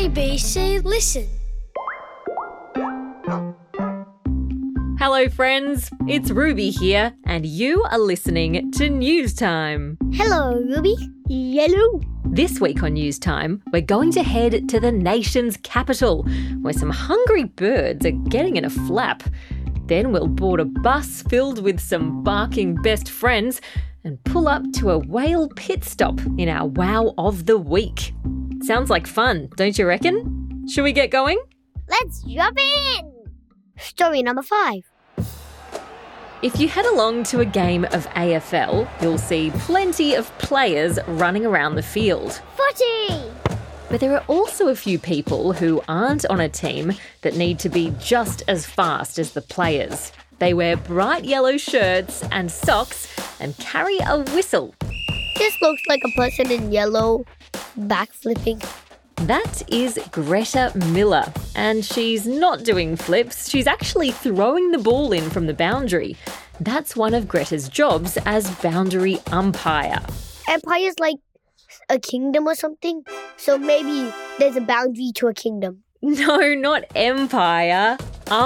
ABC Listen. Hello friends, it's Ruby here and you are listening to News Time. Hello, Ruby. Hello. This week on News Time, we're going to head to the nation's capital where some hungry birds are getting in a flap. Then we'll board a bus filled with some barking best friends and pull up to a whale pit stop in our Wow of the Week. Sounds like fun, don't you reckon? Should we get going? Let's jump in. Story number 5. If you head along to a game of AFL, you'll see plenty of players running around the field. Footy. But there are also a few people who aren't on a team that need to be just as fast as the players. They wear bright yellow shirts and socks and carry a whistle. This looks like a person in yellow backflipping. That is Greta Miller, and she's not doing flips, she's actually throwing the ball in from the boundary. That's one of Greta's jobs as boundary umpire. Empire's like a kingdom or something, so maybe there's a boundary to a kingdom. No, not empire,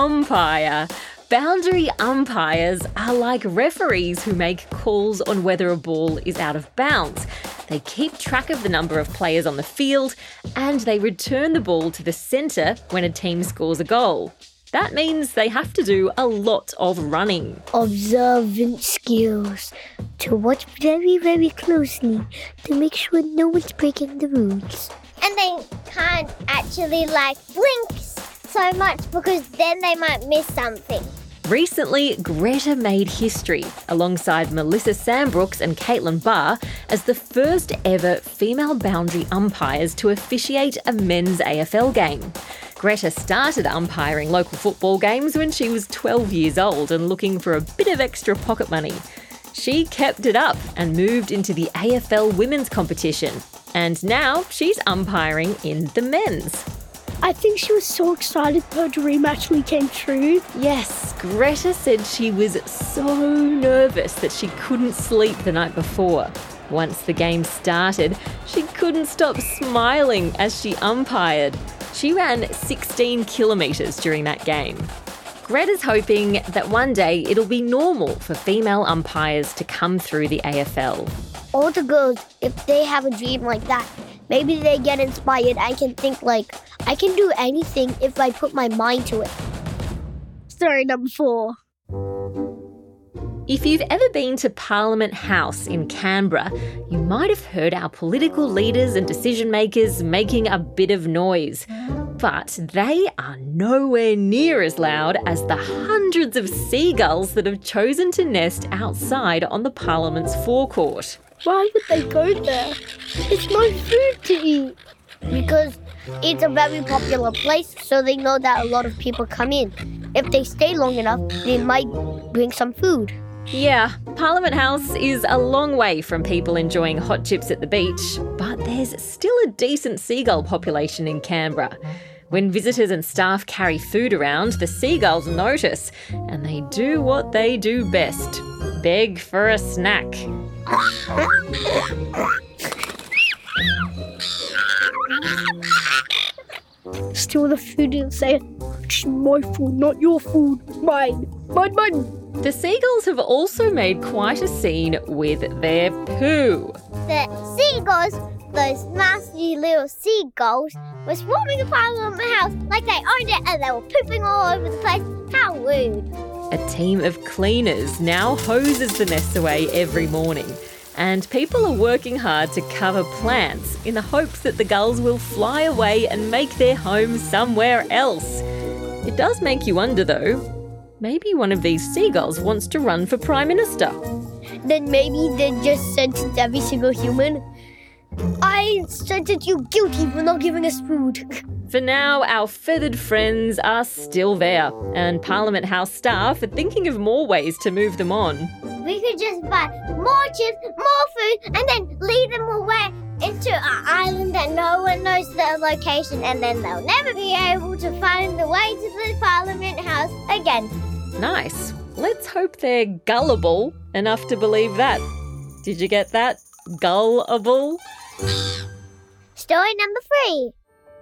umpire. Boundary umpires are like referees who make calls on whether a ball is out of bounds. They keep track of the number of players on the field and they return the ball to the centre when a team scores a goal. That means they have to do a lot of running. Observant skills to watch very, very closely to make sure no one's breaking the rules. And they can't actually blink so much because then they might miss something. Recently, Greta made history alongside Melissa Sambrooks and Caitlin Barr as the first ever female boundary umpires to officiate a men's AFL game. Greta started umpiring local football games when she was 12 years old and looking for a bit of extra pocket money. She kept it up and moved into the AFL women's competition. And now she's umpiring in the men's. I think she was so excited her dream actually came true. Yes, Greta said she was so nervous that she couldn't sleep the night before. Once the game started, she couldn't stop smiling as she umpired. She ran 16 kilometres during that game. Greta's hoping that one day it'll be normal for female umpires to come through the AFL. All the girls, if they have a dream like that, maybe they get inspired and can think I can do anything if I put my mind to it. Story number 4. If you've ever been to Parliament House in Canberra, you might have heard our political leaders and decision makers making a bit of noise. But they are nowhere near as loud as the hundreds of seagulls that have chosen to nest outside on the Parliament's forecourt. Why would they go there? It's no food to eat. Because it's a very popular place, so they know that a lot of people come in. If they stay long enough, they might bring some food. Yeah, Parliament House is a long way from people enjoying hot chips at the beach, but there's still a decent seagull population in Canberra. When visitors and staff carry food around, the seagulls notice, and they do what they do best: beg for a snack. Steal the food and say, "It's my food, not your food. Mine. Mine, mine." The seagulls have also made quite a scene with their poo. The seagulls, those nasty little seagulls, were swarming the Parliament House like they owned it and they were pooping all over the place. How rude. A team of cleaners now hoses the nests away every morning, and people are working hard to cover plants in the hopes that the gulls will fly away and make their home somewhere else. It does make you wonder though, maybe one of these seagulls wants to run for Prime Minister. Then maybe they just sentence every single human. I sentence you guilty for not giving us food. For now, our feathered friends are still there, and Parliament House staff are thinking of more ways to move them on. We could just buy more chips, more food, and then lead them away into an island that no one knows their location, and then they'll never be able to find the way to the Parliament House again. Nice. Let's hope they're gullible enough to believe that. Did you get that? Gullible? Story number 3.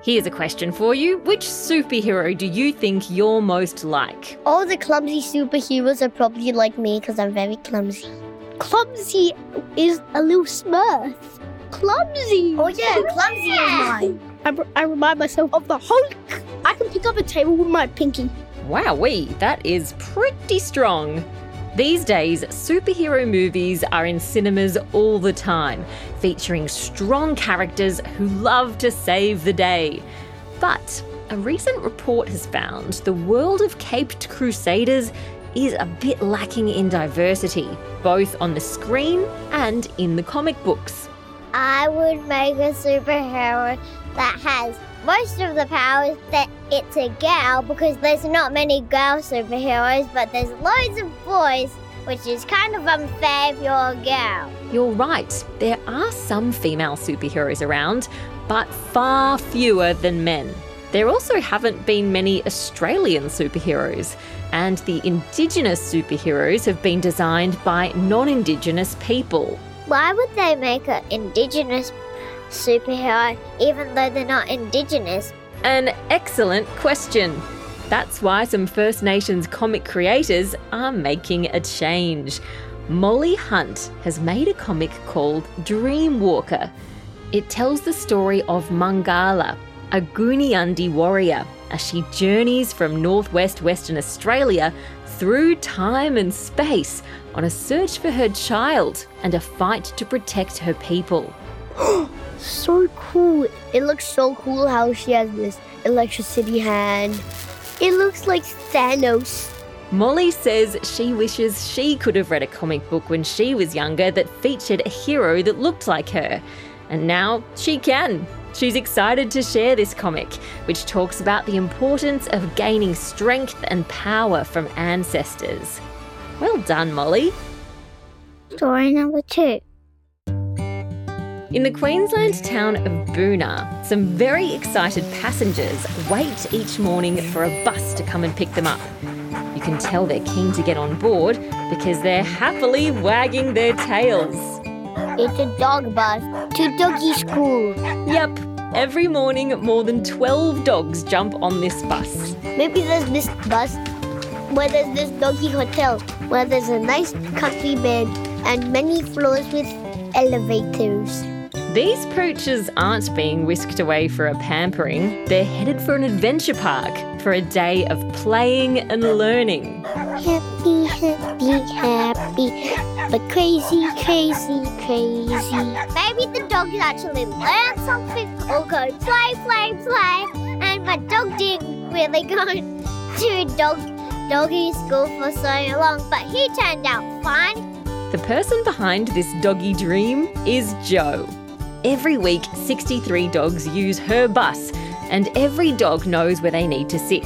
Here's a question for you. Which superhero do you think you're most like? All the clumsy superheroes are probably like me because I'm very clumsy. Clumsy is a little Smurf. Clumsy. Oh yeah, clumsy is mine. I remind myself of the Hulk. I can pick up a table with my pinky. Wowee, that is pretty strong. These days, superhero movies are in cinemas all the time, featuring strong characters who love to save the day. But a recent report has found the world of caped crusaders is a bit lacking in diversity, both on the screen and in the comic books. I would make a superhero that has most of the powers that it's a girl, because there's not many girl superheroes, but there's loads of boys, which is kind of unfair if you're a girl. You're right, there are some female superheroes around, but far fewer than men. There also haven't been many Australian superheroes, and the Indigenous superheroes have been designed by non-Indigenous people. Why would they make an Indigenous superhero even though they're not Indigenous? An excellent question. That's why some First Nations comic creators are making a change. Molly Hunt has made a comic called Dreamwalker. It tells the story of Mangala, a Gooniyandi warrior, as she journeys from northwest Western Australia through time and space on a search for her child and a fight to protect her people. So cool. It looks so cool how she has this electricity hand. It looks like Thanos. Molly says she wishes she could have read a comic book when she was younger that featured a hero that looked like her. And now she can. She's excited to share this comic, which talks about the importance of gaining strength and power from ancestors. Well done, Molly. Story number 2. In the Queensland town of Boonah, some very excited passengers wait each morning for a bus to come and pick them up. You can tell they're keen to get on board because they're happily wagging their tails. It's a dog bus to doggy school. Yep, every morning more than 12 dogs jump on this bus. Maybe there's this bus where there's this doggy hotel where there's a nice comfy bed and many floors with elevators. These pooches aren't being whisked away for a pampering. They're headed for an adventure park for a day of playing and learning. Happy, happy, happy, but crazy, crazy, crazy. Maybe the dogs actually learn something or go play, and my dog didn't really go to doggy school for so long, but he turned out fine. The person behind this doggy dream is Jo. Every week, 63 dogs use her bus, and every dog knows where they need to sit.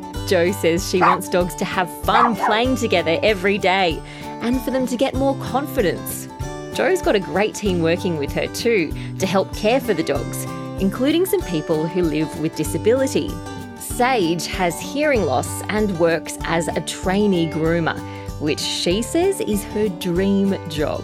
Jo says she wants dogs to have fun playing together every day and for them to get more confidence. Jo's got a great team working with her too to help care for the dogs, including some people who live with disability. Sage has hearing loss and works as a trainee groomer, which she says is her dream job.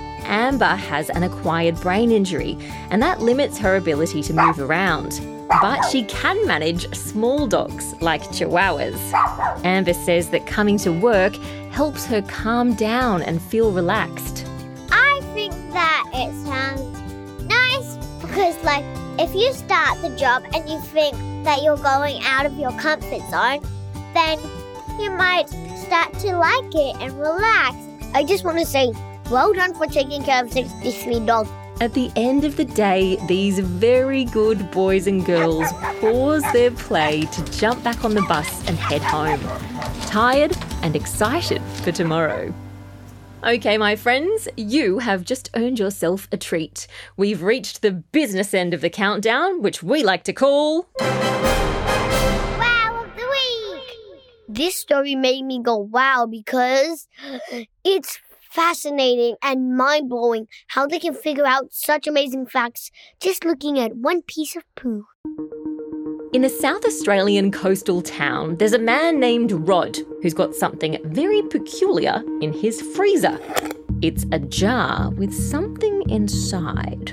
Amber has an acquired brain injury, and that limits her ability to move around. But she can manage small dogs like Chihuahuas. Amber says that coming to work helps her calm down and feel relaxed. I think that it sounds nice because, if you start the job and you think that you're going out of your comfort zone, then you might start to like it and relax. I just want to say, well done for taking care of 63 dogs. At the end of the day, these very good boys and girls pause their play to jump back on the bus and head home, tired and excited for tomorrow. Okay, my friends, you have just earned yourself a treat. We've reached the business end of the countdown, which we like to call... Wow of the week! This story made me go wow because it's fascinating and mind-blowing how they can figure out such amazing facts just looking at one piece of poo. In a South Australian coastal town, there's a man named Rod who's got something very peculiar in his freezer. It's a jar with something inside.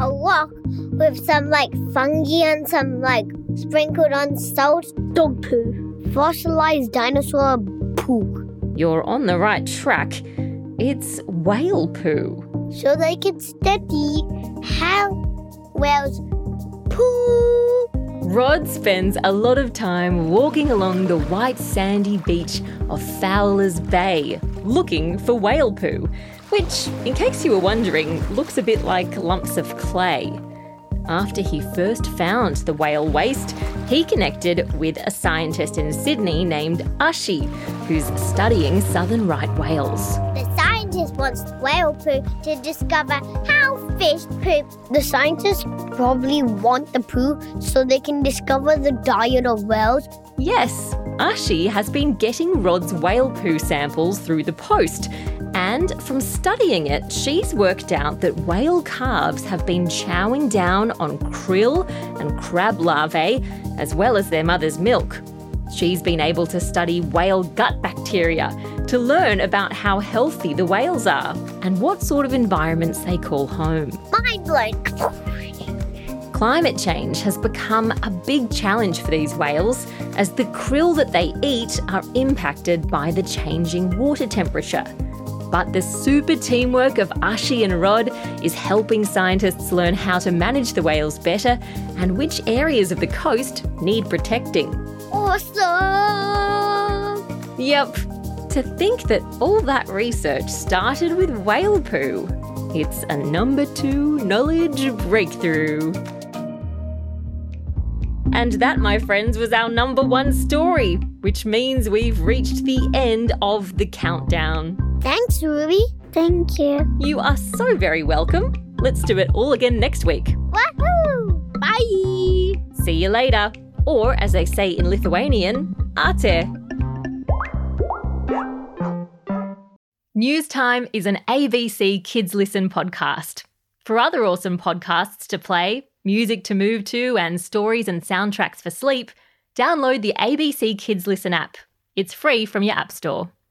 a rock with some fungi and some sprinkled on salt. Dog poo. Fossilized dinosaur poo. You're on the right track. It's whale poo. So they can study how whales poo. Rod spends a lot of time walking along the white sandy beach of Fowler's Bay, looking for whale poo, which, in case you were wondering, looks a bit like lumps of clay. After he first found the whale waste, he connected with a scientist in Sydney named Ashi, who's studying southern right whales. The scientist wants whale poo to discover how fish poop. The scientists probably want the poo so they can discover the diet of whales. Yes, Ashi has been getting Rod's whale poo samples through the post, and from studying it, she's worked out that whale calves have been chowing down on krill and crab larvae, as well as their mother's milk. She's been able to study whale gut bacteria to learn about how healthy the whales are and what sort of environments they call home. Mind blown. Climate change has become a big challenge for these whales as the krill that they eat are impacted by the changing water temperature. But the super teamwork of Ashi and Rod is helping scientists learn how to manage the whales better and which areas of the coast need protecting. Awesome! Yep, to think that all that research started with whale poo. It's a number 2 knowledge breakthrough. And that, my friends, was our number 1 story, which means we've reached the end of the countdown. Thanks, Ruby. Thank you. You are so very welcome. Let's do it all again next week. Woohoo! Bye! See you later. Or, as they say in Lithuanian, ate. News Time is an ABC Kids Listen podcast. For other awesome podcasts to play, music to move to, and stories and soundtracks for sleep, download the ABC Kids Listen app. It's free from your app store.